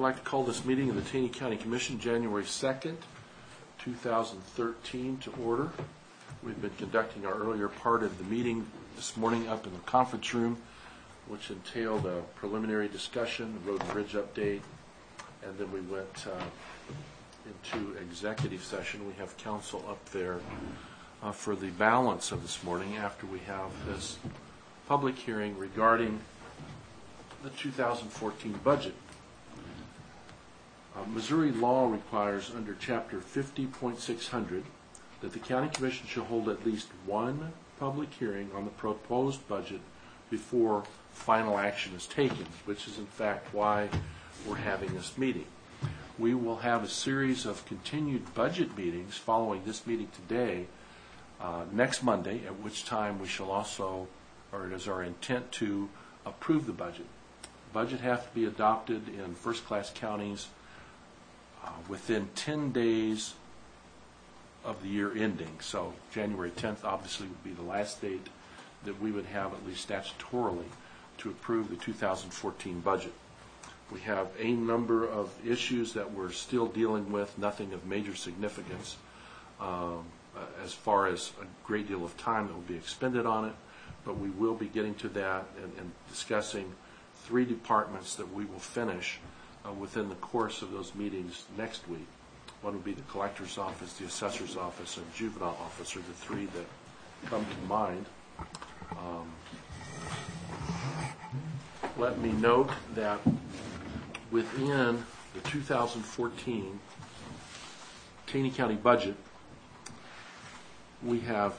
like to call this meeting of the Taney County Commission January 2nd, 2013 to order. We've been conducting our earlier part of the meeting this morning up in the conference room, which entailed a preliminary discussion, a road and bridge update, and then we went into executive session. We have council up there for the balance of this morning after we have this public hearing regarding the 2014 budget. Missouri law requires under Chapter 50.600 that the County Commission shall hold at least one public hearing on the proposed budget before final action is taken, which is in fact why we're having this meeting. We will have a series of continued budget meetings following this meeting today next Monday, at which time we shall also, or it is our intent to approve the budget. The budget has to be adopted in first-class counties within 10 days of the year ending. So January 10th obviously would be the last date that we would have, at least statutorily, to approve the 2014 budget. We have a number of issues that we're still dealing with, nothing of major significance as far as a great deal of time that will be expended on it, but we will be getting to that and discussing three departments that we will finish within the course of those meetings next week. One would be the collector's office, the assessor's office, and juvenile office are the three that come to mind. Let me note that within the 2014 Taney County budget, we have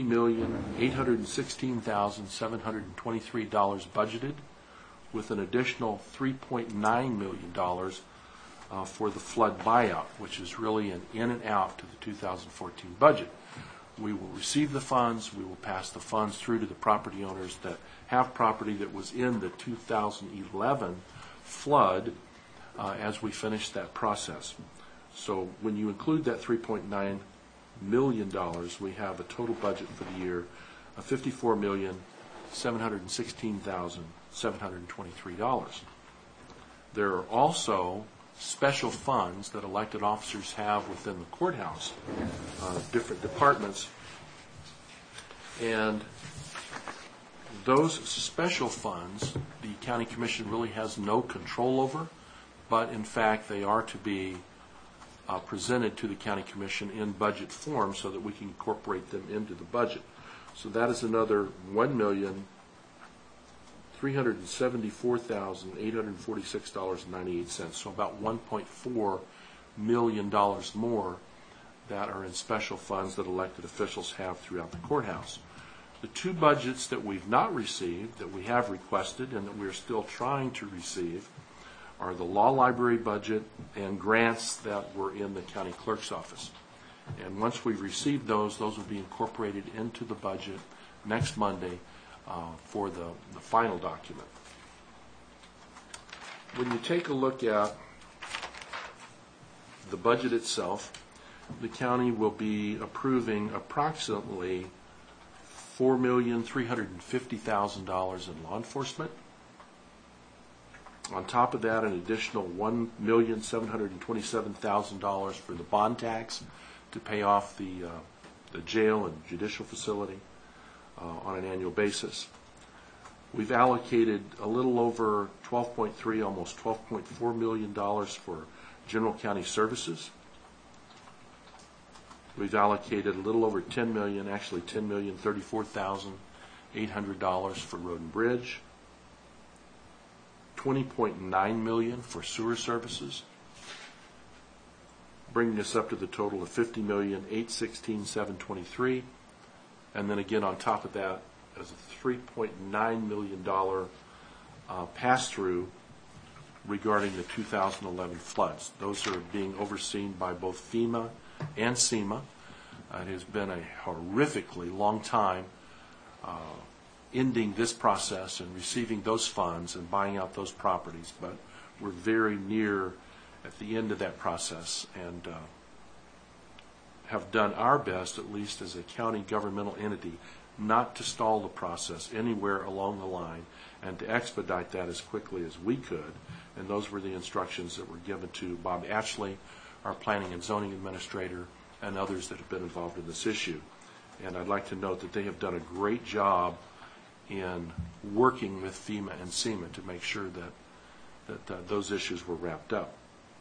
$50,816,723 budgeted, with an additional $3.9 million for the flood buyout, which is really an in and out to the 2014 budget. We will receive the funds. We will pass the funds through to the property owners that have property that was in the 2011 flood as we finish that process. So when you include that $3.9 million, we have a total budget for the year of $54,716,723. There are also special funds that elected officers have within the courthouse, different departments, and those special funds the County Commission really has no control over, but in fact they are to be presented to the County Commission in budget form so that we can incorporate them into the budget. So that is another $1,374,846.98, so about $1.4 million more that are in special funds that elected officials have throughout the courthouse. The two budgets that we've not received, that we have requested and that we're still trying to receive, are the law library budget and grants that were in the county clerk's office. And once we've received those will be incorporated into the budget next Monday for the final document. When you take a look at the budget itself, the county will be approving approximately $4,350,000 in law enforcement. On top of that, an additional $1,727,000 for the bond tax to pay off the jail and judicial facility on an annual basis. We've allocated a little over $12.3, almost $12.4 million for general county services. We've allocated a little over $10 million, actually $10,034,800 for road and bridge. $20.9 million for sewer services, bringing us up to the total of $50,816,723, and then again on top of that as a $3.9 million pass-through regarding the 2011 floods. Those are being overseen by both FEMA and SEMA. It has been a horrifically long time ending this process and receiving those funds and buying out those properties, but we're very near at the end of that process and have done our best, at least as a county governmental entity, not to stall the process anywhere along the line and to expedite that as quickly as we could. And those were the instructions that were given to Bob Ashley, our planning and zoning administrator, and others that have been involved in this issue. And I'd like to note that they have done a great job in working with FEMA and SEMA to make sure that those issues were wrapped up.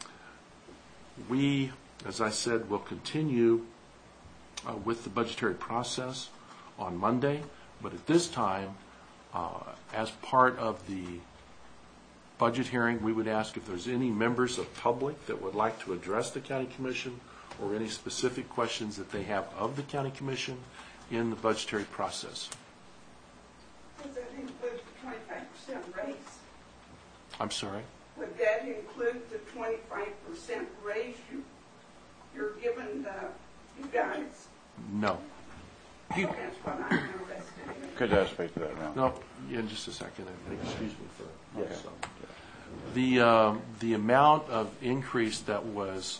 We, as I said, will continue with the budgetary process on Monday, but at this time, as part of the budget hearing, we would ask if there's any members of public that would like to address the County Commission or any specific questions that they have of the County Commission in the budgetary process. Does that include the 25% raise? I'm sorry? Would that include the 25% raise you're giving you guys? No. That's what I'm interested in. Could I speak to that now? No, in just a second. Excuse me for Okay. yes. The amount of increase that was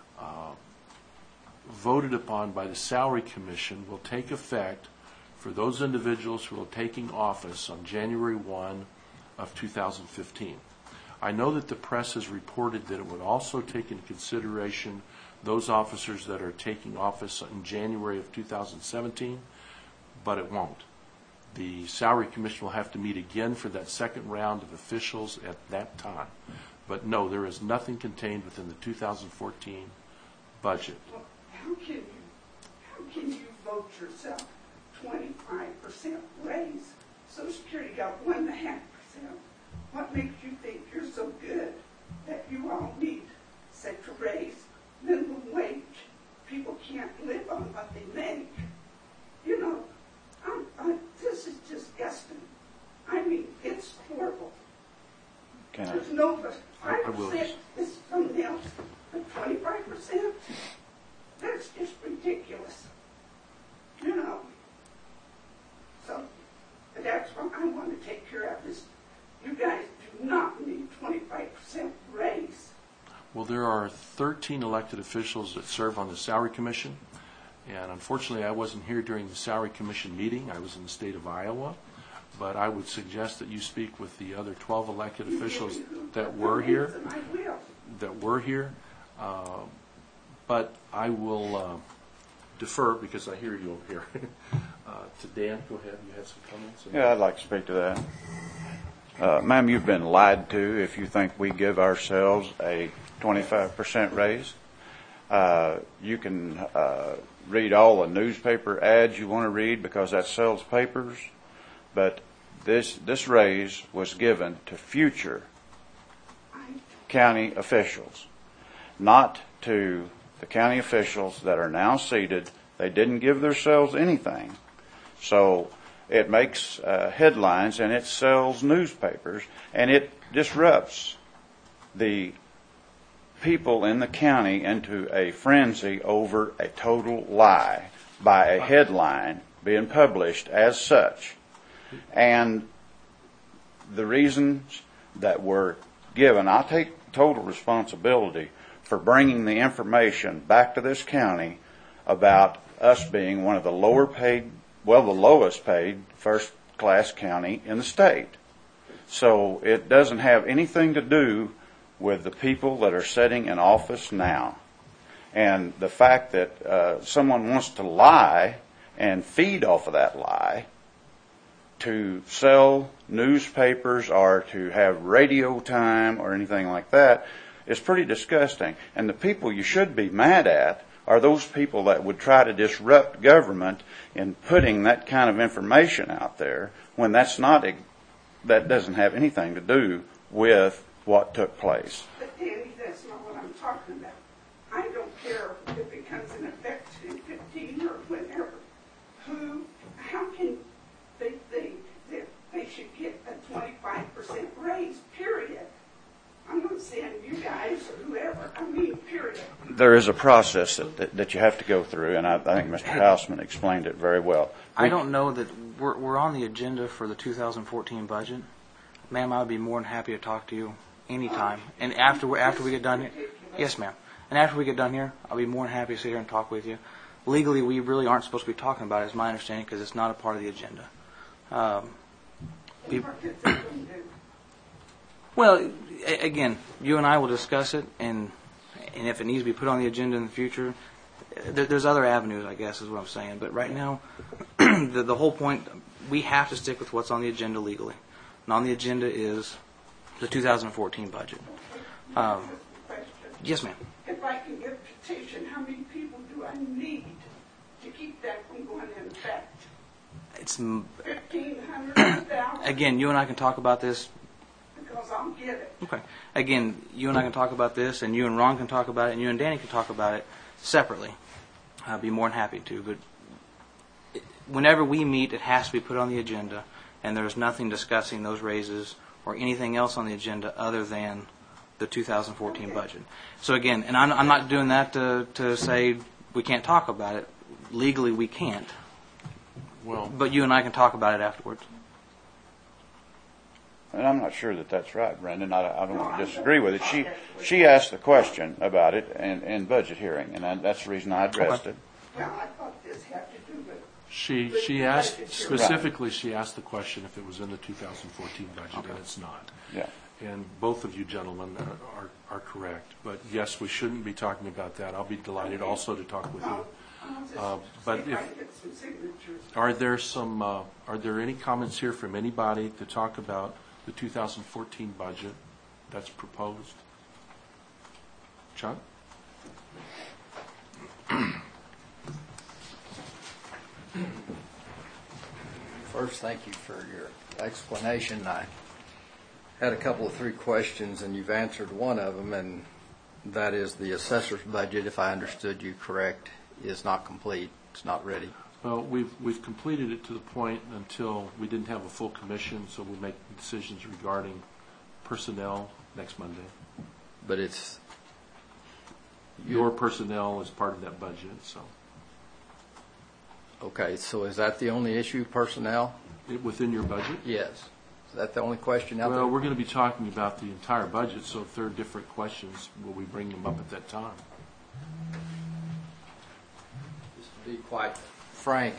voted upon by the Salary Commission will take effect for those individuals who are taking office on January 1 of 2015. I know that the press has reported that it would also take into consideration those officers that are taking office in January of 2017, but it won't. The Salary Commission will have to meet again for that second round of officials at that time. But no, there is nothing contained within the 2014 budget. Well, how can you vote yourself 25% raise? Social Security got 1.5%. What makes you think you're so good that you all need such a raise? Minimum wage. People can't live on what they make. You know, this is disgusting. I mean, it's horrible. There's no 5% is something else, but 25%? That's just ridiculous. You know. So that's what I want to take care of is you guys do not need 25% raise. Well, there are 13 elected officials that serve on the Salary Commission, and unfortunately I wasn't here during the Salary Commission meeting. I was in the state of Iowa, but I would suggest that you speak with the other 12 elected officials that were here. But I will defer, because I hear you over here, to Dan. Go ahead. You had some comments? Yeah, I'd like to speak to that. Ma'am, you've been lied to if you think we give ourselves a 25% raise. You can read all the newspaper ads you want to read because that sells papers, but this raise was given to future county officials, not to the county officials that are now seated. They didn't give themselves anything. So it makes headlines and it sells newspapers and it disrupts the people in the county into a frenzy over a total lie by a headline being published as such. And the reasons that were given, I take total responsibility for bringing the information back to this county about us being one of the lowest paid first class county in the state. So it doesn't have anything to do with the people that are sitting in office now. And the fact that someone wants to lie and feed off of that lie to sell newspapers or to have radio time or anything like that is pretty disgusting. And the people you should be mad at are those people that would try to disrupt government in putting that kind of information out there when that doesn't have anything to do with what took place. But Danny, that's not what I'm talking about. I don't care if it comes in effect in 15 or whenever. How can they think that they should get a 25% raise, period? I'm not saying you guys or whoever, I mean, period. There is a process that you have to go through, and I think Mr. Hausman explained it very well. I don't know that we're on the agenda for the 2014 budget. Ma'am, I would be more than happy to talk to you anytime. And after we get done here, yes, ma'am. And after we get done here, I'll be more than happy to sit here and talk with you. legally, we really aren't supposed to be talking about it, is my understanding, because it's not a part of the agenda. And what is it going to do? Well, again, you and I will discuss it, and if it needs to be put on the agenda in the future, there's other avenues, I guess, is what I'm saying. But right now, the whole point, we have to stick with what's on the agenda legally. And on the agenda is the 2014 budget. Question. Yes, ma'am. If I can get a petition, how many people do I need to keep that from going in effect? It's 1,500, 1,000? again, you and I can talk about this. Because I'll get it. Okay. Again, you and I can talk about this, and you and Ron can talk about it, and you and Danny can talk about it separately. I'd be more than happy to. But whenever we meet, it has to be put on the agenda, and there's nothing discussing those raises or anything else on the agenda other than the 2014 budget. So again, and I'm not doing that to say we can't talk about it. Legally, we can't. Well, But you and I can talk about it afterwards. And I'm not sure that that's right, Brendan. I don't want to disagree with it. She asked the question about it in budget hearing, and that's the reason I addressed it. Well, I thought this had to do with she asked, specifically, she asked the question if it was in the 2014 budget, and it's not. Yeah. And both of you gentlemen are correct. But yes, we shouldn't be talking about that. I'll be delighted also to talk with you. But if I get some signatures. are there any comments here from anybody to talk about the 2014 budget that's proposed? Chuck? First, thank you for your explanation. I had a couple of 3 questions, and you've answered one of them, and that is the assessor's budget, if I understood you correct, is not complete. It's not ready. Well, we've completed it to the point until we didn't have a full commission, so we'll make decisions regarding personnel next Monday. But it's... Your personnel is part of that budget, so Okay, so is that the only issue, personnel? within your budget? Yes. Is that the only question out there? Well, we're going to be talking about the entire budget, so if there are different questions, will we bring them up at that time? Just to be quite frank,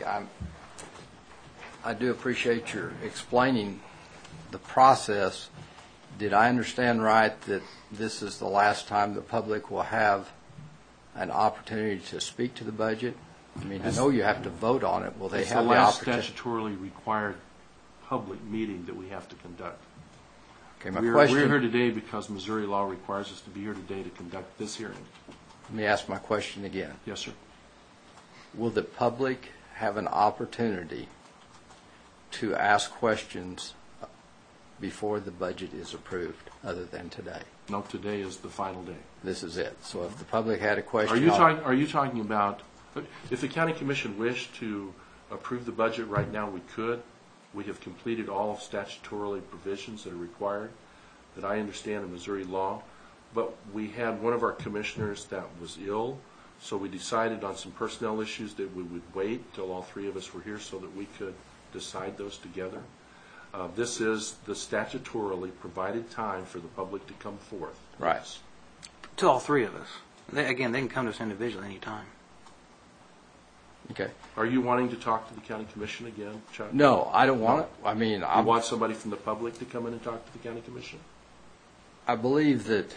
I do appreciate your explaining the process. Did I understand right that this is the last time the public will have an opportunity to speak to the budget? I mean, I know you have to vote on it. Will they It's have the the last opportunity? statutorily required public meeting that we have to conduct. Okay, my We're question. here today because Missouri law requires us to be here today to conduct this hearing. Let me ask my question again. Yes, sir. Will the public have an opportunity to ask questions before the budget is approved, other than today? No, today is the final day. This is it. So if the public had a question... Are you talking about, if the county commission wished to approve the budget right now, we could. We have completed all statutorily provisions that are required, that I understand in Missouri law. But we had one of our commissioners that was ill, so we decided on some personnel issues that we would wait till all 3 of us were here so that we could decide those together. This is the statutorily provided time for the public to come forth. Right. Yes. To all 3 of us. Again, they can come to us individually anytime. Okay. Are you wanting to talk to the county commission again, Chuck? No, I don't want it. I mean, You want somebody from the public to come in and talk to the county commission? I believe that,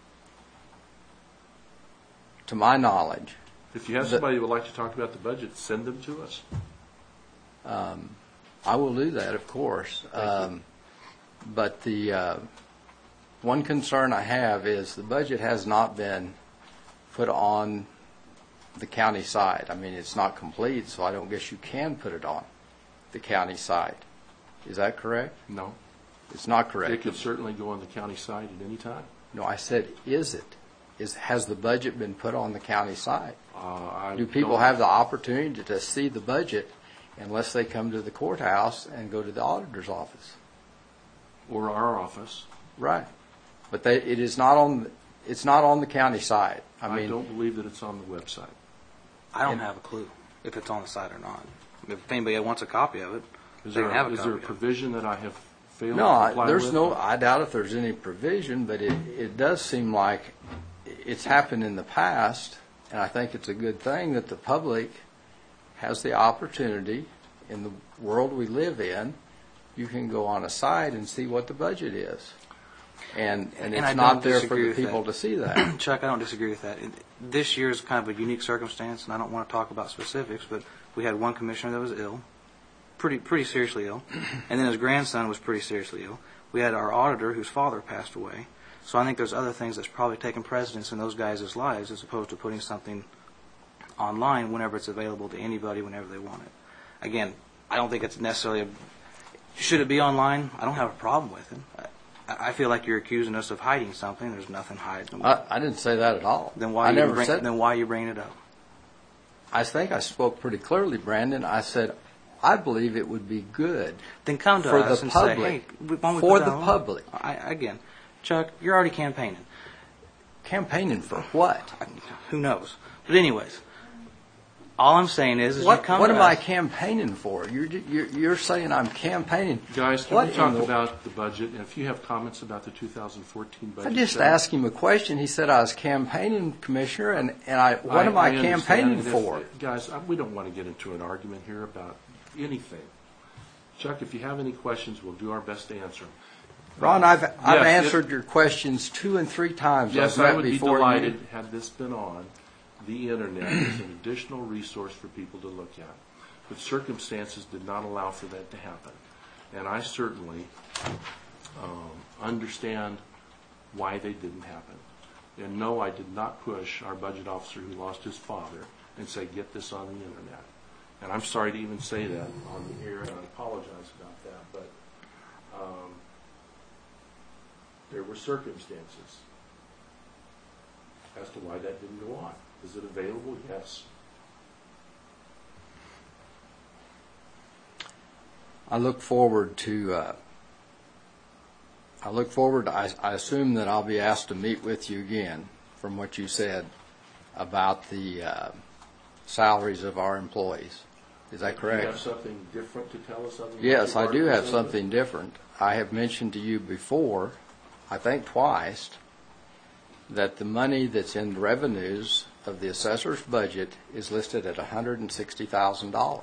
to my knowledge, If you have somebody who would like to talk about the budget, send them to us. I will do that, of course. But the one concern I have is the budget has not been put on the county side. I mean, it's not complete, so I don't guess you can put it on the county side. Is that correct? No. It's not It correct. could certainly go on the county side at any time. No, I said, is it? Has the budget been put on the county side? Do people don't- have the opportunity to see the budget unless they come to the courthouse and go to the auditor's office? Or our office. Right. But it is not on. It's not on the county side. I I mean, don't believe that it's on the website. I don't have a clue if it's on the site or not. If anybody wants a copy of it, Is they there, can have a is there a copy of it. provision that I have failed to no, comply there's with? no. I doubt if there's any provision, but it does seem like it's happened in the past, and I think it's a good thing that the public has the opportunity, in the world we live in, you can go on a site and see what the budget is. And I it's don't not there for disagree the with people that. to see that. Chuck, I don't disagree with that. This year is kind of a unique circumstance, and I don't want to talk about specifics, but we had one commissioner that was ill, pretty seriously ill, and then his grandson was pretty seriously ill. We had our auditor whose father passed away. So I think there's other things that's probably taken precedence in those guys' lives as opposed to putting something online whenever it's available to anybody whenever they want it. Again, I don't think it's necessarily should it be online? I don't have a problem with it. I feel like you're accusing us of hiding something. There's nothing hiding. I didn't say that at all. Then why I you never said. then why are you bringing it up? I think I spoke pretty clearly, Brandon. I said I believe it would be good Then come to for us the and public. say, hey, why don't we For put the that on? public. Again, Chuck, you're already campaigning. Campaigning for what? Who knows? But anyways, all I'm saying is you What come am to I us. campaigning for? You're saying I'm campaigning. Guys, can What we talk in the- about the budget? And if you have comments about the 2014 budget. I just Chuck, asked him a question. He said I was campaigning, Commissioner, and what am I understand. campaigning And if- for? Guys, we don't want to get into an argument here about anything. Chuck, if you have any questions, we'll do our best to answer them. Ron, I've Yes, answered your questions 2 and 3 times. Yes, I've I met would be before delighted you. had this been on the internet as an additional resource for people to look at. But circumstances did not allow for that to happen. And I certainly understand why they didn't happen. And no, I did not push our budget officer who lost his father and say, get this on the internet. And I'm sorry to even say that on the air, and I apologize about that, but there were circumstances as to why that didn't go on. Is it available? Yes. I look forward to. I assume that I'll be asked to meet with you again, from what you said about the salaries of our employees. Is that Do you have correct? something different to tell us? Other than Yes, what I you've do already have presented? something different. I have mentioned to you before, I think twice, that the money that's in revenues of the assessor's budget is listed at $160,000.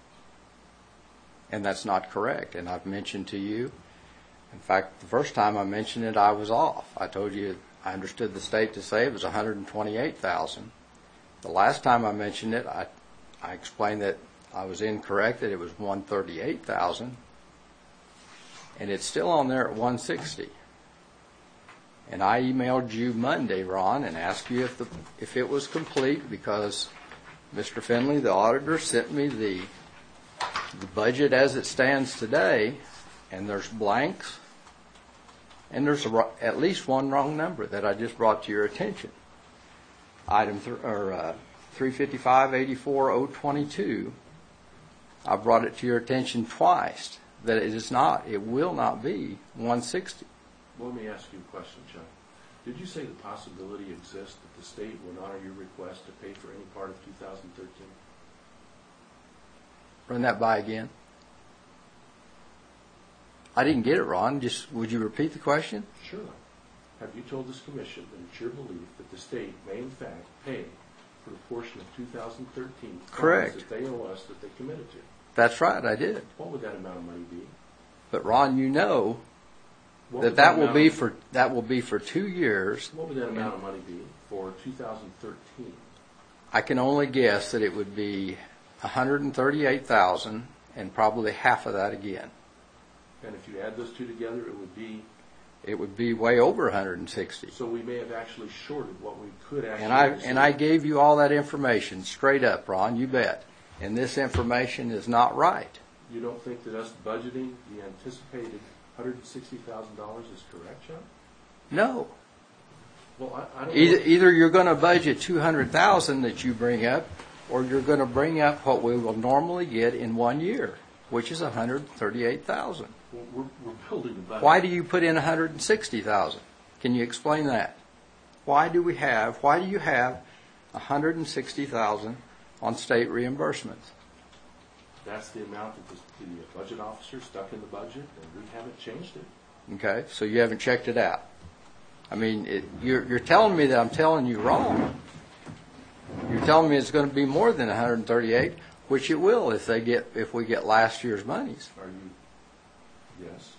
And that's not correct. And I've mentioned to you, in fact, the first time I mentioned it, I was off. I told you I understood the state to say it was $128,000. The last time I mentioned it, I explained that I was incorrect, that it was $138,000. And it's still on there at $160,000. And I emailed you Monday, Ron, and asked you if it was complete, because Mr. Finley, the auditor, sent me the budget as it stands today, and there's blanks, and there's at least one wrong number that I just brought to your attention. Item 355-84-022, I brought it to your attention twice, that it will not be 160. Well, let me ask you a question, Chuck. Did you say the possibility exists that the state will honor your request to pay for any part of 2013? Run that by again. I didn't get it, Ron. Just would you repeat the question? Sure. Have you told this commission that it's your belief that the state may in fact pay for the portion of 2013 funds Correct. that they owe us that they committed to? That's right, I did. What would that amount of money be? But Ron, you know What that would that will amount- be for 2 years. What would that amount of money be for 2013? I can only guess that it would be $138,000 and probably half of that again. And if you add those two together, it would be, It would be way over 160. so we may have actually shorted what we could actually And I receive. gave you all that information straight up, Ron. You bet. And this information is not right. You don't think that us budgeting the anticipated $160,000 is correct, Chuck? No. Well, I don't know. Either you're going to budget 200,000 that you bring up, or you're going to bring up what we will normally get in 1 year, which is 138,000. We're building the budget. Why do you put in 160,000? Can you explain that? Why do you have 160,000 on state reimbursements? That's the amount that the budget officer stuck in the budget, and we haven't changed it. Okay, so you haven't checked it out. I mean, you're telling me that I'm telling you wrong. You're telling me it's going to be more than 138. Which it will if we get last year's monies. Are you? Yes.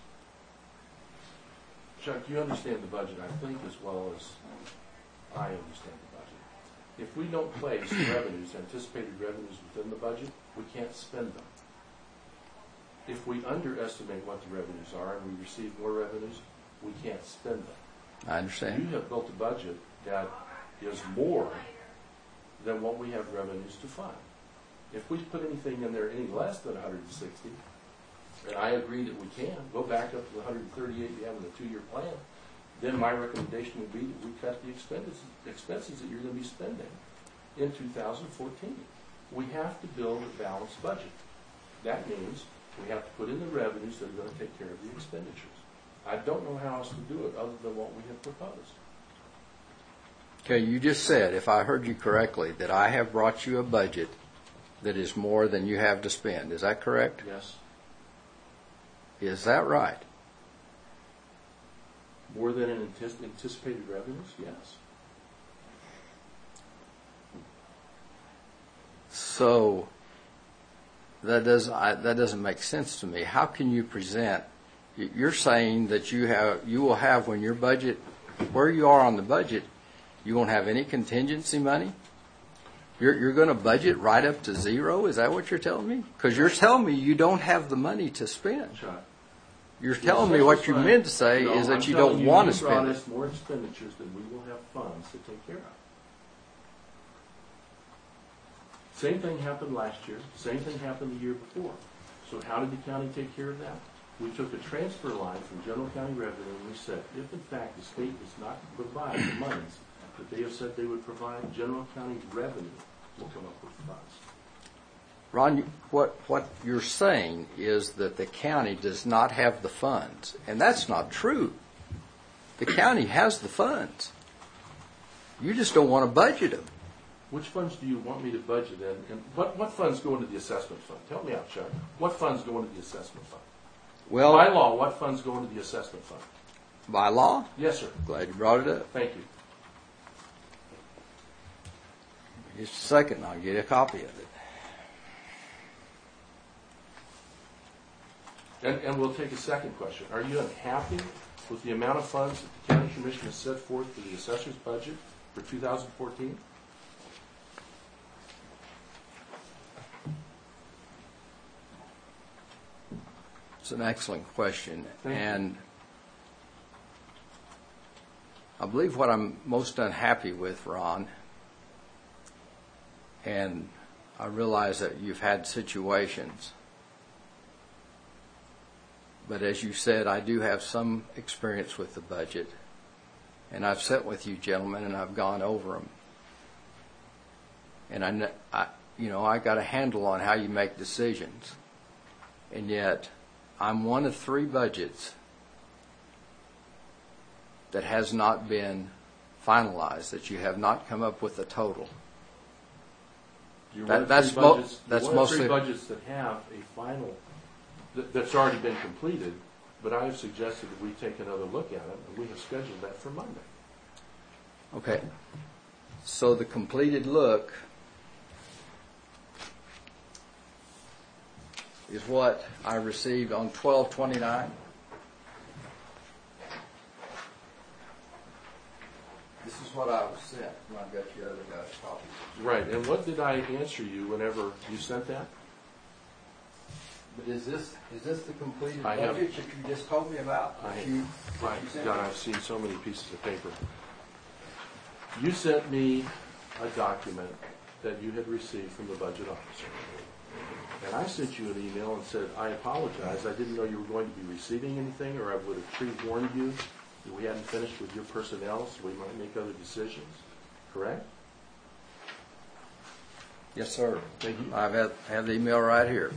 Chuck, you understand the budget, I think, as well as I understand the budget. If we don't place revenues, anticipated revenues within the budget, we can't spend them. If we underestimate what the revenues are and we receive more revenues, we can't spend them. I understand. You have built a budget that is more than what we have revenues to fund. If we put anything in there any less than 160, and I agree that we can, go back up to the 138 you have in the 2-year plan, then my recommendation would be that we cut the expenses that you're going to be spending in 2014. We have to build a balanced budget. That means we have to put in the revenues that are going to take care of the expenditures. I don't know how else to do it other than what we have proposed. Okay, you just said, if I heard you correctly, that I have brought you a budget that is more than you have to spend. Is that correct? Yes. Is that right? More than an anticipated revenues? Yes. So that doesn't make sense to me. How can you present? You're saying that you will have when your budget, where you are on the budget, you won't have any contingency money? You're going to budget right up to zero? Is that what you're telling me? Because you're telling me you don't have the money to spend. Chuck, You're telling me what you meant to say is that you don't want to spend You it. brought us more expenditures than we will have funds to take care of. Same thing happened last year. Same thing happened the year before. So how did the county take care of that? We took a transfer line from general county revenue and we said, if in fact the state does not provide the monies that they have said they would provide, general county revenue will come up with funds. Ron, what you're saying is that the county does not have the funds, and that's not true. The county has the funds. You just don't want to budget them. Which funds do you want me to budget in? And what funds go into the assessment fund? Help me out, Chuck. What funds go into the assessment fund? Well, By law, what funds go into the assessment fund? by law? Yes, sir. Glad you brought it up. Thank you. Just a second, I'll get a copy of it. And we'll take a second question. Are you unhappy with the amount of funds that the county commission has set forth for the assessor's budget for 2014? It's an excellent question. Thank you. And I believe what I'm most unhappy with, Ron, and I realize that you've had situations, but as you said, I do have some experience with the budget, and I've sat with you gentlemen and I've gone over them. And I got a handle on how you make decisions. And yet, I'm one of 3 budgets that has not been finalized, that you have not come up with a total. You're That's one of three mostly budgets that have a final, that's already been completed, but I have suggested that we take another look at it, and we have scheduled that for Monday. okay. So the completed look is what I received on 12/29. This is what I was sent. And I've got your other guy's copy. Right, and what did I answer you whenever you sent that? But is this the completed I have- budget that you just told me about? That you sent God, me? I've seen so many pieces of paper. You sent me a document that you had received from the budget officer. And I sent you an email and said, I apologize, I didn't know you were going to be receiving anything, or I would have pre-warned you that we hadn't finished with your personnel, so we might make other decisions. Correct? Yes, sir. Thank you. I have the email right here.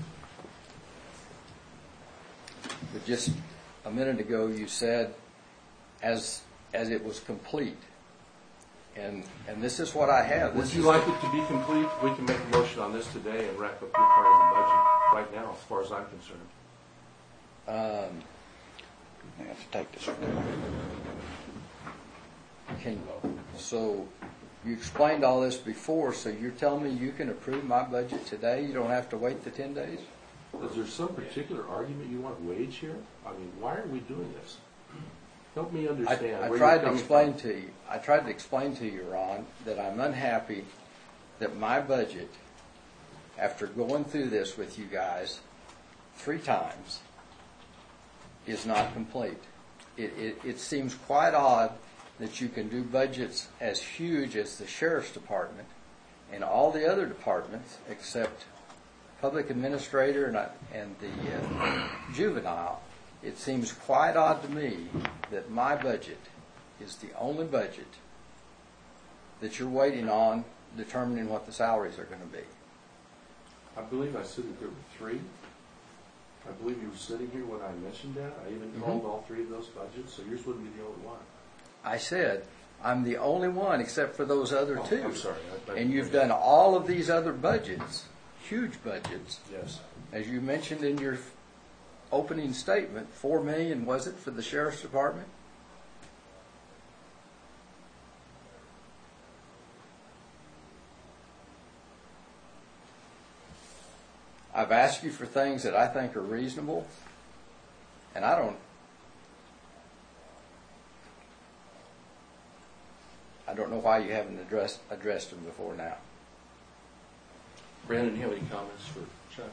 But just a minute ago, you said, as it was complete. And this is what I have. Would you like it to be complete? We can make a motion on this today and wrap up your part of the budget right now, as far as I'm concerned. I have to take this one. So You explained all this before, so you're telling me you can approve my budget today? You don't have to wait the 10 days? Is there some particular argument you want to wage here? I mean, why are we doing this? Help me understand I where tried you're to coming explain from. to you. I tried to explain to you, Ron, that I'm unhappy that my budget, after going through this with you guys 3 times, is not complete. It seems quite odd that you can do budgets as huge as the sheriff's department and all the other departments except public administrator and the juvenile. It seems quite odd to me that my budget is the only budget that you're waiting on determining what the salaries are going to be. I believe I said that there were 3. I believe you were sitting here when I mentioned that. I even called all 3 of those budgets, so yours wouldn't be the only one. I said, I'm the only one except for those other 2. I'm sorry. And you've done all of these other budgets, huge budgets. Yes. As you mentioned in your opening statement, $4 million, was it, for the sheriff's department? I've asked you for things that I think are reasonable, and I don't know why you haven't addressed them before now. Brandon, do you have any comments for Chuck?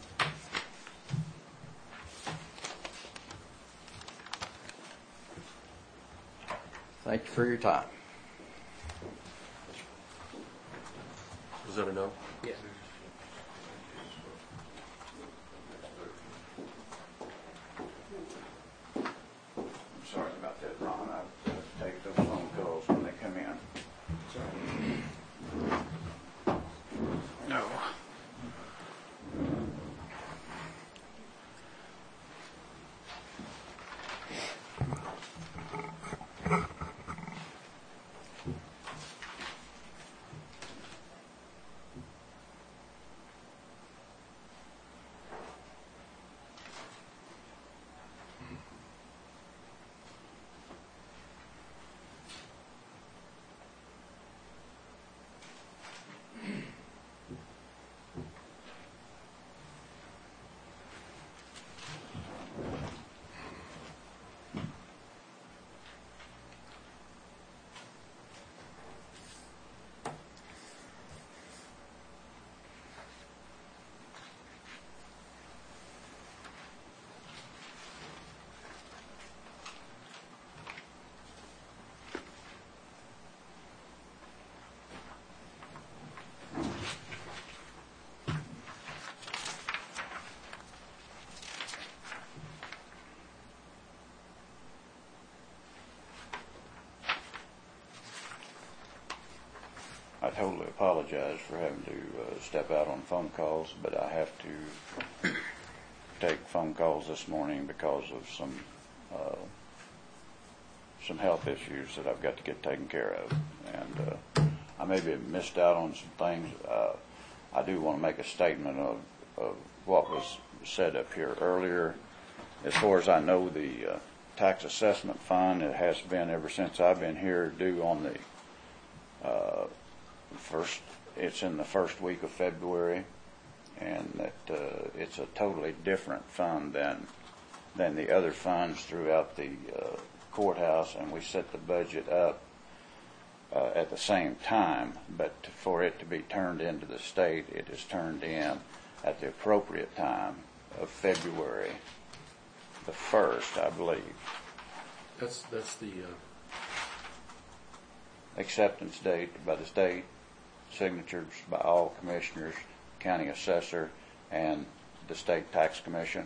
Thank you for your time. Was that a no? Yes. I'm sorry about that, Ron. I have to take those phone calls when they come in. No. I totally apologize for having to step out on phone calls, but I have to take phone calls this morning because of some health issues that I've got to get taken care of. And I maybe have missed out on some things. I do want to make a statement of what was said up here earlier. As far as I know, the tax assessment fund, it has been ever since I've been here, due on the it's in the first week of February, and that it's a totally different fund than the other funds throughout the courthouse, and we set the budget up at the same time, but for it to be turned into the state, it is turned in at the appropriate time of February the 1st, I believe. That's the Acceptance date by the state, signatures by all commissioners, county assessor, and the state tax commission.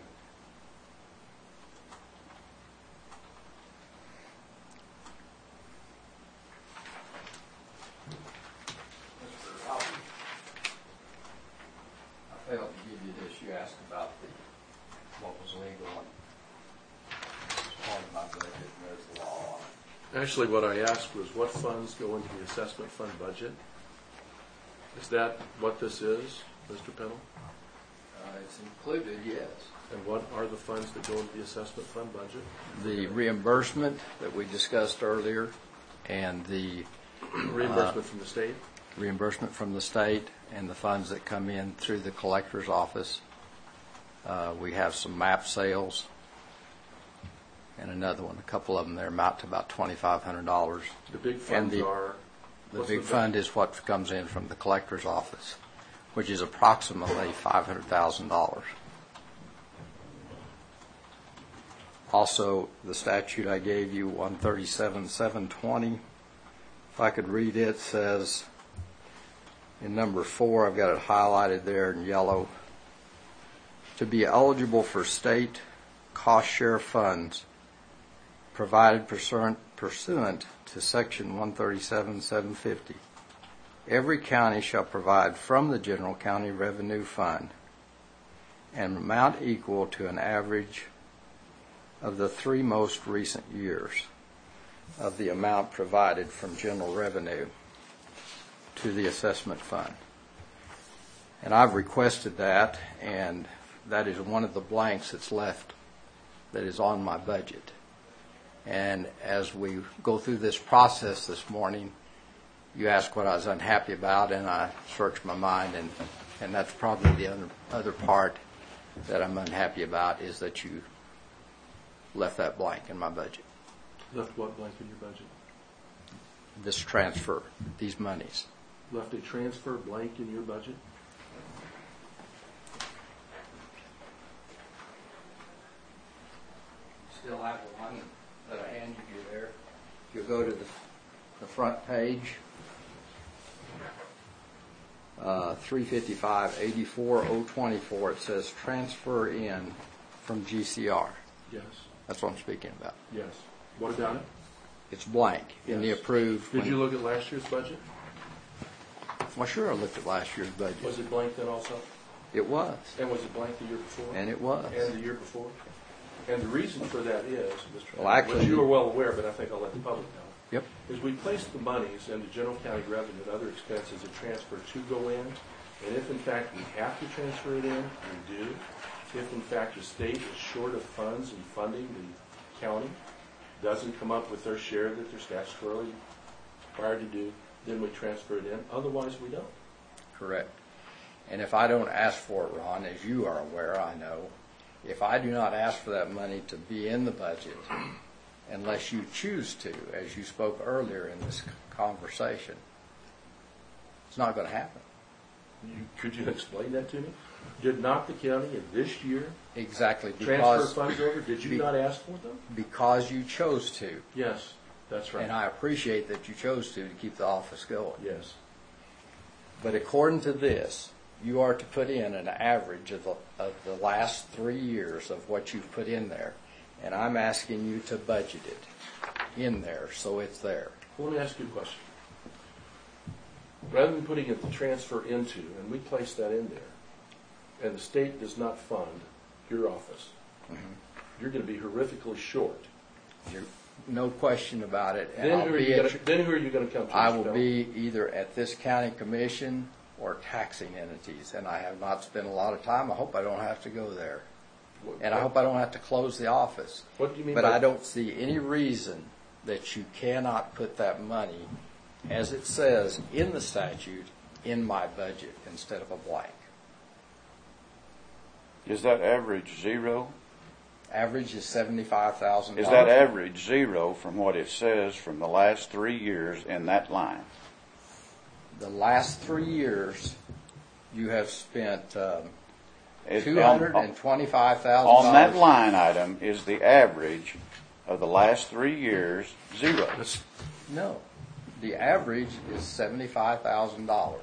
I failed to give you this. You asked about what was legal and it's part of my budget and there's the law on it. Actually, what I asked was what funds go into the assessment fund budget? Is that what this is, Mr. Pennell? It's included, yes. And what are the funds that go into the assessment fund budget? The reimbursement that we discussed earlier and the Reimbursement from the state? reimbursement from the state and the funds that come in through the collector's office. We have some map sales and another one. A couple of them there amount to about $2,500. The big funds And are. The what's big fund is what comes in from the collector's office, which is approximately $500,000. Also, the statute I gave you, 137-720, if I could read it, says in number 4, I've got it highlighted there in yellow, to be eligible for state cost share funds provided pursuant to section 137-750. Every county shall provide from the general county revenue fund an amount equal to an average of the 3 most recent years of the amount provided from general revenue to the assessment fund. And I've requested that, and that is one of the blanks that's left that is on my budget. And as we go through this process this morning, you asked what I was unhappy about, and I searched my mind, and that's probably the other part that I'm unhappy about, is that you left that blank in my budget. Left what blank in your budget? This transfer, these monies. Left a transfer blank in your budget? Still have one that I handed you there. If you go to the front page, 355-84-024, it says transfer in from GCR. Yes. That's what I'm speaking about. Yes. What about it? It's blank in the Yes. approved. Did you look at last year's budget? Well, sure, I looked at last year's budget. Was it blank then also? It was, And was it blank the year before? and it was. And the year before? And the reason for that is, Mr. Well, actually- which you are well aware, but I think I'll let the public know, Yep. is we place the monies into general county revenue and other expenses that transfer to go in. And if in fact we have to transfer it in, we do. If in fact the state is short of funds and funding, the county doesn't come up with their share that they're statutorily required to do, then we transfer it in. Otherwise, we don't. Correct. And if I don't ask for it, Ron, as you are aware, I know, if I do not ask for that money to be in the budget, unless you choose to, as you spoke earlier in this conversation, it's not going to happen. Could you explain that to me? Did not the county in this year Exactly, transfer because, funds over? Did you not ask for them? because you chose to. Yes, that's right. And I appreciate that you chose to keep the office going. Yes. But according to this, you are to put in an average of the last 3 years of what you've put in there. And I'm asking you to budget it in there so it's there. Well, let me ask you a question. Rather than putting it to transfer into, and we place that in there, and the state does not fund your office, you're going to be horrifically short. No question about it. And Then I'll who, are be you at gonna, then who are you going to come to? I Mr. will Bell? be either at this county commission or taxing entities, and I have not spent a lot of time. I hope I don't have to go there. And I hope I don't have to close the office. What do you mean But by I don't see any reason that you cannot put that money, as it says in the statute, in my budget instead of a blank. Is that average zero? Average is $75,000. Is that average zero from what it says from the last 3 years in that line? The last 3 years, you have spent It's $225,000. On that line item, is the average of the last 3 years zero? No. The average is $75,000.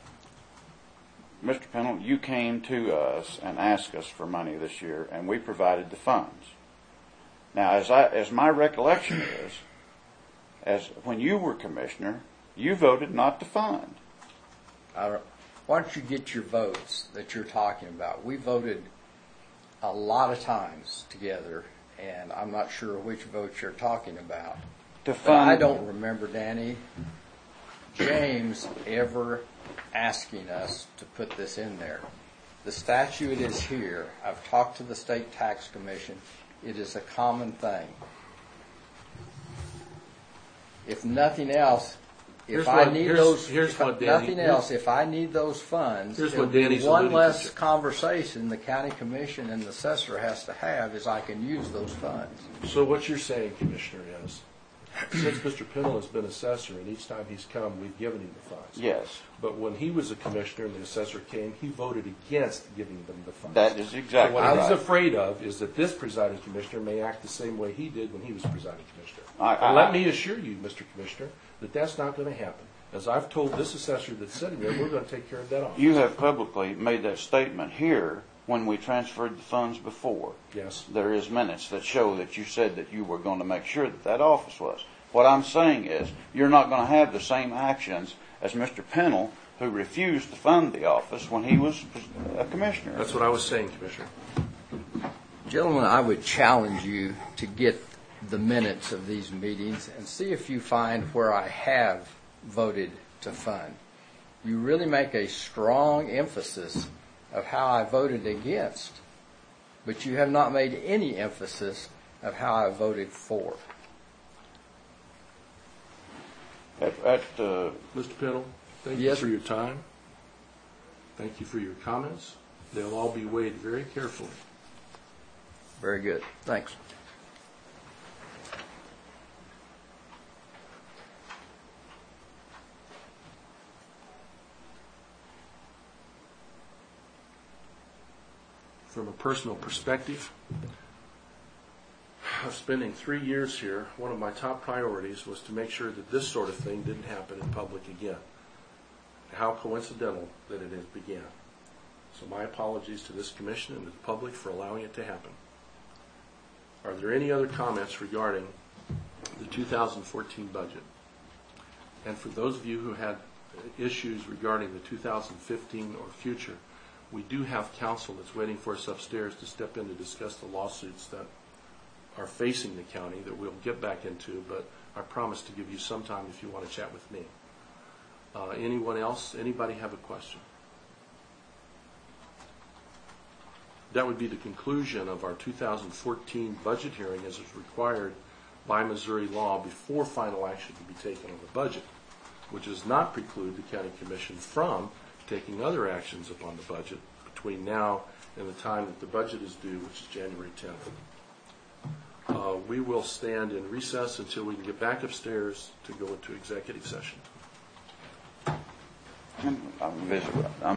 Mr. Pennell, you came to us and asked us for money this year, and we provided the funds. Now, as my recollection is, as when you were commissioner, you voted not to fund. Why don't you get your votes that you're talking about? We voted a lot of times together, and I'm not sure which votes you're talking about. To But fund. I don't remember, Danny, James ever asking us to put this in there. The statute is here. I've talked to the State Tax Commission. It is a common thing. If nothing else, if I need those, here's if what Danny- nothing else, if I need those funds, Here's it'll what be Danny's one alluding less to. conversation the county commission and the assessor has to have is I can use those funds. So what you're saying, Commissioner, is since Mr. Pennell has been assessor and each time he's come, we've given him the funds. Yes, But when he was a commissioner and the assessor came, he voted against giving them the funds. that is exactly What he's right. afraid of is that this presiding commissioner may act the same way he did when he was presiding commissioner. I- And let me assure you, Mr. Commissioner, that that's not going to happen. As I've told this assessor that's sitting there, we're going to take care of that office. You have publicly made that statement here when we transferred the funds before. Yes. There is minutes that show that you said that you were going to make sure that that office was. What I'm saying is, you're not going to have the same actions as Mr. Pennell, who refused to fund the office when he was a commissioner. That's what I was saying, Commissioner. Gentlemen, I would challenge you to get the minutes of these meetings and see if you find where I have voted to fund. You really make a strong emphasis of how I voted against, but you have not made any emphasis of how I voted for. Mr. Pennell, thank you Yes. for your time. Thank you for your comments. They'll all be weighed very carefully. Very good. Thanks. From a personal perspective, of spending 3 years here, one of my top priorities was to make sure that this sort of thing didn't happen in public again. How coincidental that it has began. So my apologies to this commission and to the public for allowing it to happen. Are there any other comments regarding the 2014 budget? And for those of you who had issues regarding the 2015 or future, we do have counsel that's waiting for us upstairs to step in to discuss the lawsuits that are facing the county that we'll get back into, but I promise to give you some time if you want to chat with me. Anyone else? Anybody have a question? That would be the conclusion of our 2014 budget hearing as is required by Missouri law before final action can be taken on the budget, which does not preclude the County Commission from taking other actions upon the budget between now and the time that the budget is due, which is January 10th. We will stand in recess until we can get back upstairs to go into executive session. I'm visible.